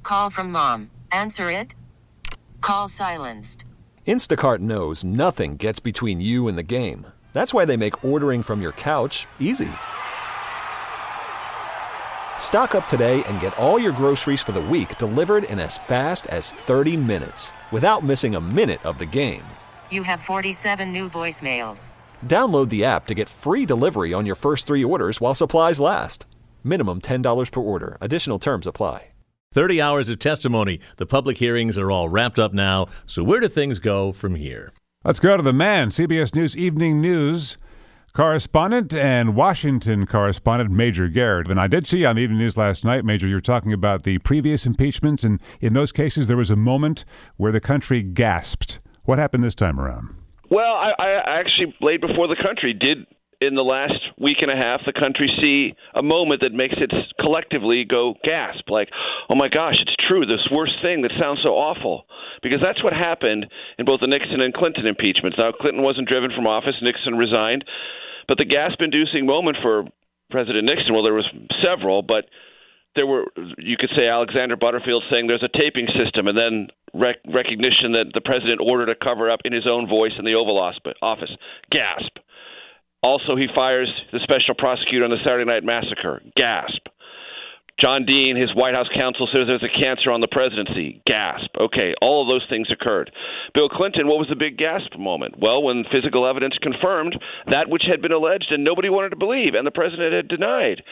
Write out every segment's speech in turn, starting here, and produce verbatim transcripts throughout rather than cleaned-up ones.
Call from mom. Answer it. Call silenced. Instacart knows nothing gets between you and the game. That's why they make ordering from your couch easy. Stock up today and get all your groceries for the week delivered in as fast as thirty minutes without missing a minute of the game. You have forty-seven new voicemails. Download the app to get free delivery on your first three orders while supplies last. Minimum ten dollars per order. Additional terms apply. thirty hours of testimony. The public hearings are all wrapped up now. So where do things go from here? Let's go to the man, C B S News Evening News correspondent and Washington correspondent, Major Garrett. And I did see on the Evening News last night, Major, you were talking about the previous impeachments, and in those cases there was a moment where the country gasped. What happened this time around? Well, I, I actually laid before the country. Did in the last week and a half the country see a moment that makes it collectively go gasp, like, oh my gosh, it's true, this worst thing that sounds so awful. Because that's what happened in both the Nixon and Clinton impeachments. Now, Clinton wasn't driven from office, Nixon resigned, but the gasp-inducing moment for President Nixon, well, there was several, but there were, you could say, Alexander Butterfield saying there's a taping system, and then rec- recognition that the president ordered a cover-up in his own voice in the Oval Office. Gasp. Also, he fires the special prosecutor on the Saturday Night Massacre. Gasp. John Dean, his White House counsel, says there's a cancer on the presidency. Gasp. Okay, all of those things occurred. Bill Clinton, what was the big gasp moment? Well, when physical evidence confirmed that which had been alleged and nobody wanted to believe, and the president had denied.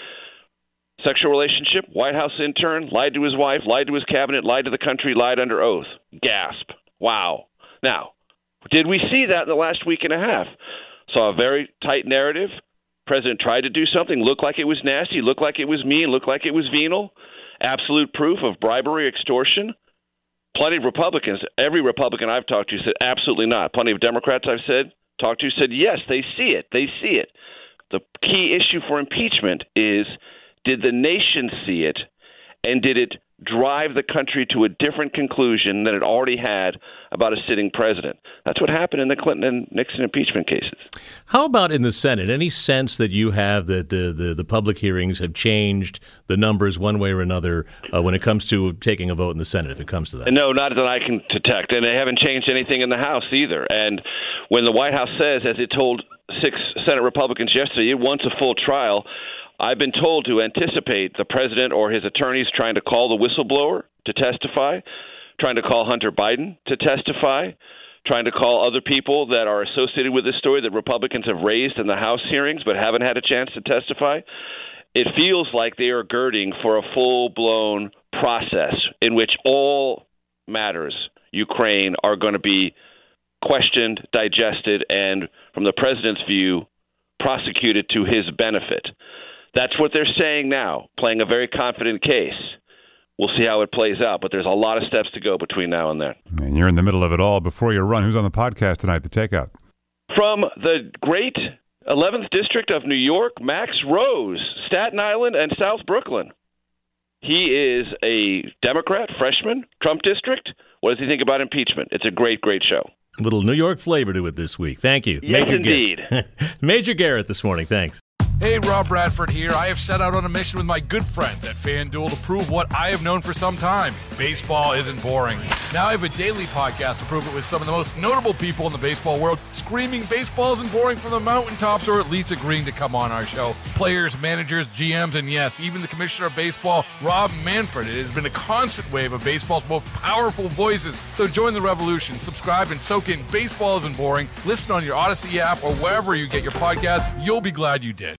Sexual relationship, White House intern, lied to his wife, lied to his cabinet, lied to the country, lied under oath. Gasp. Wow. Now, did we see that in the last week and a half? Saw a very tight narrative. President tried to do something, looked like it was nasty, looked like it was mean, looked like it was venal. Absolute proof of bribery, extortion. Plenty of Republicans, every Republican I've talked to said absolutely not. Plenty of Democrats I've said talked to said yes, they see it, they see it. The key issue for impeachment is, did the nation see it, and did it drive the country to a different conclusion than it already had about a sitting president? That's what happened in the Clinton and Nixon impeachment cases. How about in the Senate? Any sense that you have that the, the, the public hearings have changed the numbers one way or another uh, when it comes to taking a vote in the Senate, if it comes to that? No, not that I can detect. And they haven't changed anything in the House either. And when the White House says, as it told six Senate Republicans yesterday, it wants a full trial, I've been told to anticipate the president or his attorneys trying to call the whistleblower to testify, trying to call Hunter Biden to testify, trying to call other people that are associated with this story that Republicans have raised in the House hearings but haven't had a chance to testify. It feels like they are girding for a full-blown process in which all matters, Ukraine, are going to be questioned, digested, and, from the president's view, prosecuted to his benefit. That's what they're saying now, playing a very confident case. We'll see how it plays out, but there's a lot of steps to go between now and then. And you're in the middle of it all. Before you run, who's on the podcast tonight, The Takeout? From the great eleventh District of New York, Max Rose, Staten Island and South Brooklyn. He is a Democrat, freshman, Trump district. What does he think about impeachment? It's a great, great show. A little New York flavor to it this week. Thank you. Yes, Major indeed. Gar- Major Garrett this morning. Thanks. Hey, Rob Bradford here. I have set out on a mission with my good friends at FanDuel to prove what I have known for some time. Baseball isn't boring. Now I have a daily podcast to prove it with some of the most notable people in the baseball world, screaming baseball isn't boring from the mountaintops, or at least agreeing to come on our show. Players, managers, G Ms, and yes, even the commissioner of baseball, Rob Manfred. It has been a constant wave of baseball's most powerful voices. So join the revolution. Subscribe and soak in Baseball Isn't Boring. Listen on your Odyssey app or wherever you get your podcasts. You'll be glad you did.